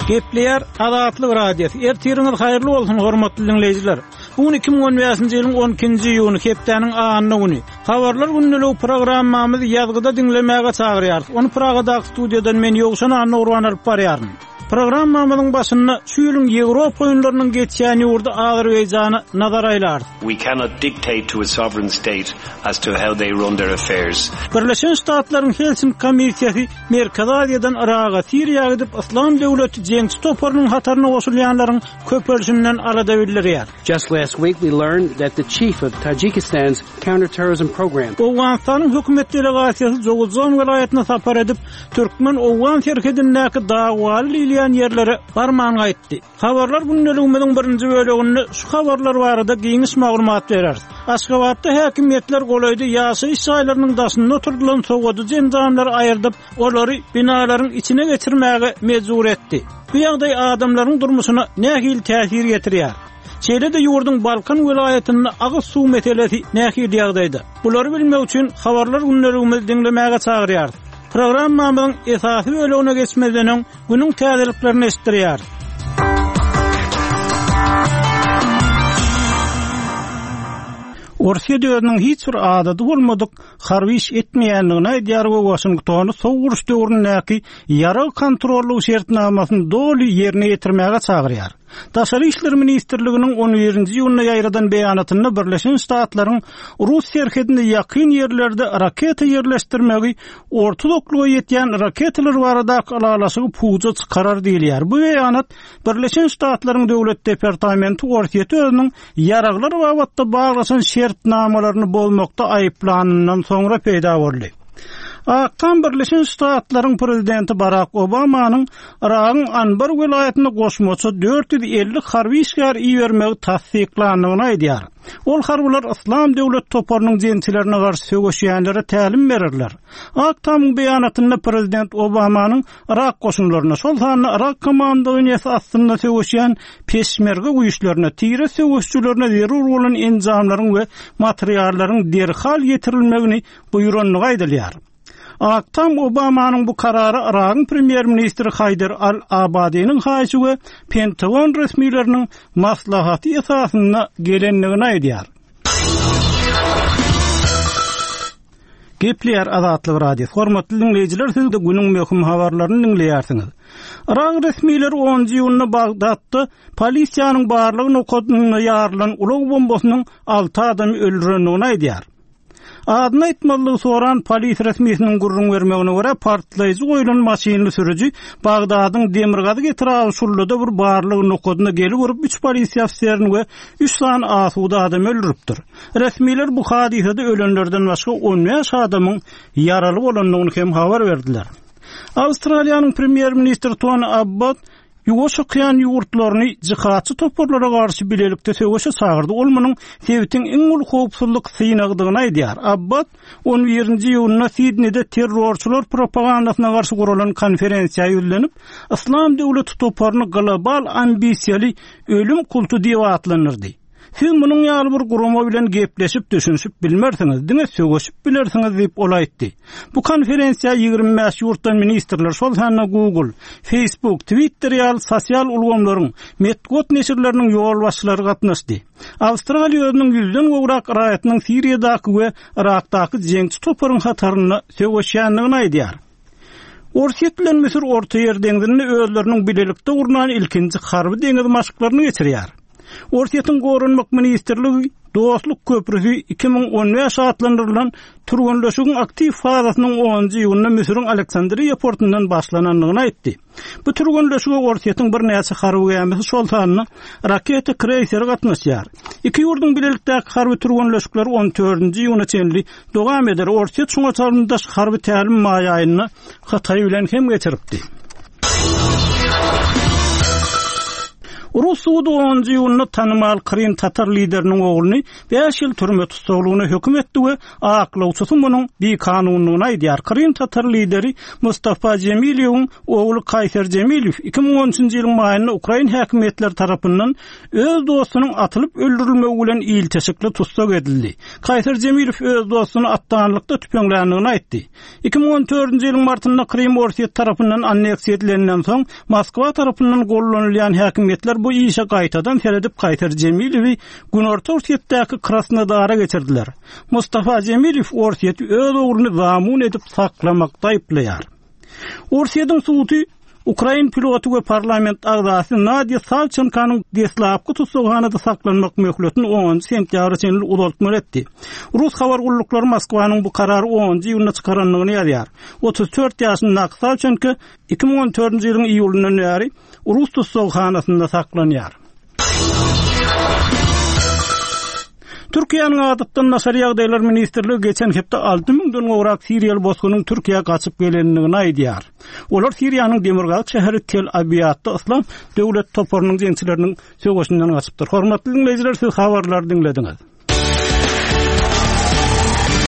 Gepleyer Adatlyk radiosu. Ertiriniz hayırlı olsun hormatly dinleyijiler. Bugün 2015-nji ýylyň 12-nji ýylyny hepdeniň anyny güni. Habarlar günlük programmamyzy ýazgyda dinlemäge çagyrýar. Onu Pragadaky studiýadan men Ýogşan Anna Urban alyp barýarmyn. Programmamyzyň başynda şu ýylyň Ýewropa oýunlarynyň geçýän ýurdy Azerbaýjany nazar aýlar. We cannot dictate to a sovereign state as to how they run their affairs. Birleşen Ştatlaryň Helsinki komissiyasy Merkez Aziýadan Iraga, Siriýaga gidip Islam döwleti jeňçi toparynyň hatarına goşulýanlaryň köpelşinden arada bildirýär. Just last week we learned that the chief of Tajikistan's counterterrorism program. Owganstanyň hökümet delegasiýasy Jogulzon welaýatyna sapar edip Türkmen Owgan şerhedindäki dagwaly yerlere barmağını aytdy. Habarlar günlüğümizin birinci bölümünde şu habarlar barada geniş maglumat bereriz. Aşgabatda häkimetler golaydy ýaşy işçilarynyň daşyna oturdulan sowady jendarmlar aýyrdyp, olary binalaryň içine geçirmäge mejbur etdi. Bu ýagdaý adamlaryň durmuşyna nähil täsir getirýär. Çeýlede ýurdun Balkan welaýatynda agyz suw meselesi nähil ýagdaýda. Bulary bilmek üçin habarlar günlüğümizde dinlemäge çagyrýar. Programmamyň esasy bölümine geçmeden günüň täzeliklerini estirýär. Orsiýa döwrüniň hiç bir adaty bolmadyk harby iş etmeýänligine aýdýar we Washingtony sowguruş döwründäki ýara kontrolly şertnamasyny doly ýerine ýetirmäge çagyrýar. Daşary işler ministrliginiň 11-nji ýylyna ýaýradan beýanatynda Birleşen Ştatlaryň Rus şerhedinde ýakyn ýerlerde raketa ýerleşdirmegi, ortodokluga ýetýän raketalar baradaky alalaşygy puja çykarar diýilýär. Bu beýanat Birleşen Ştatlaryň döwlet departamenti Orsiýa özüniň ýaraglar wagtda baglaşan şertnamalaryny bozmakda aýyplanyndan soňra peýda boldy. Akşam Birleşen Ştatlaryň prezidenti Barack Obamanyň Iragyň Anbar welaýatyna goşmaça 450 harby işgär iýermegi tasdiklandygyny aýdýar. Ol harbylar Islam döwlet toparynyň jençilerine garşy söwüşýänlere tälim berirler. Akşamyň beýanatynda prezident Obamanyň Irak goşunlaryna, şol sany Irak komandasyny aslynda söwüşýän peşmerge güýçlerine, tire söwüşçülerine zerur bolan enjamlaryň we materiallaryň derhal ýetirilmegini buýranlygy aýdylýar. Akşam Obamanyň bu karary Iragyň premier ministri Haydar al-Abadiýanyň haýsy we Pentagon resmiýetleriniň maslahaty esasynda gelenligini aýdýar. Gepleyer Adatlyk radio. Hormatly dinleyijiler, siz de günüň möhüm habarlaryny dinleýärsiňiz. Irak resmiýetleri 10-njy ýylyny Bagdatda polisiýanyň barlygyny okudyna ýarlan ulag bombasynyň 6 adamy öldürenligini aýdýar. Adyny aýtmalygy soran polis resmiýetiniň gurrun bermegine görä partlaýjy goýulan maşinly sürüji Bagdadyň demirgazy getirýän şurlada bir barlygyny okudyna gelip görüp 3 polisiýa ofisirini we 3 san asuda adam öldüripdir. Resmiýetler bu hadisede ölenlerden başga 15 adamyň ýaraly bolanlygyny hem habar berdiler. Awstraliýanyň premier ministri Tony Abbott Ýugoşakyan ýurtlaryny jihatçy toparlara garşy bilelikde söwüşe çagyrdy. Ol munyň sebitiň iň ulu howpsuzlyk synagydygyny aýdýar. Abbott 11-nji ýylyna Sydneyde terrorçular propagandasyna garşy guralan konferensiýa ýüzlenip, Islam döwleti toparyny global ambisiýaly ölüm kultu diýip atlanyrdy. Siz munyň ýaly bir guruma bilen gepleşip düşünşip bilmersiňiz, diňe söwüşip bilersiňiz diýip olaýtdy. Bu konferensiýa 25 ýurtdan ministrler, şol sany Google, Facebook, Twitter ýaly sosial ulgamlaryň, medeniýet neşirleriniň ýol başçylary gatnaşdy. Awstraliýa özüniň 100den gowrak raýatynyň Siriýadaky we Irakdaky jeňçi toparyň hataryna söwüşýänligini aýdýar. Orsiýa bilen Misir Orta Ýer deňzini özleriniň bilelikde urunan ilkinji harby deňiz maşyklaryny geçirýär. Orsiýatyň gorunmak ministrligi Dostluk köprüsü 2015 atlandırılan turgunlaşıgın aktiv fazasynyň 10-njy ýylyna Misiriň Aleksandriýa portundan başlananlygyny aýtdy. Bu turgunlaşyga Orsiýatyň bir näçe harby gemisi şol sanyny raketa kreýseri gatnaşýar. Iki ýurdun bilelikdäki harby turgunlaşyklary 14-nji ýylyna çenli dowam eder. Orsiýa şoňa çarynda harby tälim maýaýyny Hatay bilen hem geçiripdi. Rus suudu 10-njy ýylyny tanymal Krym tatar lideriniň ogluny 5 ýyl türme tutsagylygyna höküm etdi. Aklawçysy munyň bir kanunlygyna aýdýar. Krym tatar lideri Mustafa Cemilowyň ogly Kayser Cemilow 2013-njy ýylyň maýynda Ukraina häkimetleri tarapyndan öz dostunyň atylyp öldürilmegi bilen ýylteşikli tutsak edildi. Kayser Cemilow öz dostuny atdanlykda tüpeňländigini aýtdy. 2014-njy ýylyň martynda Krym Orsiýet tarapyndan anneksiýa edilenden soň Moskwa tarapyndan gollanylýan häkimetler bu işe gaýtadan seredip Kayser Cemilowy Günorta Orsiýetdäki Krasnodara geçirdiler. Mustafa Cemilow Orsiýeti öz ogluny zamun edip saklamakda aýplaýar. Orsiýetiň suwty Ukraina pilotu we parlament agzasy Nadia Savchenkanyň deslapky tutsaganada saklanmak möhletini 10 sentýabr üçin uzatma etdi. Rus habar gullukları Moskwanyň bu karary 10-njy ýylyna çykaranlygyny ýazýar. 34 ýaşyndaky Savchenko 2014-njy ýylyň iýulundan bäri Rus tutsaganasynda saklanýar. Türkiýanyň adatdan naşar ýagdaýlar ministrligi geçen hepde 6000-den gowrak Siriýaly bosgunyň Türkiýe gaçyp gelenligini aýdýar. Olar Siriýanyň Demirgazyk şäheri Tel Abyadda Islam döwlet toparynyň jeňçileriniň söwüşinden gaçypdyr. Hormatly dinleýijiler, siz habarlary dinlediňiz.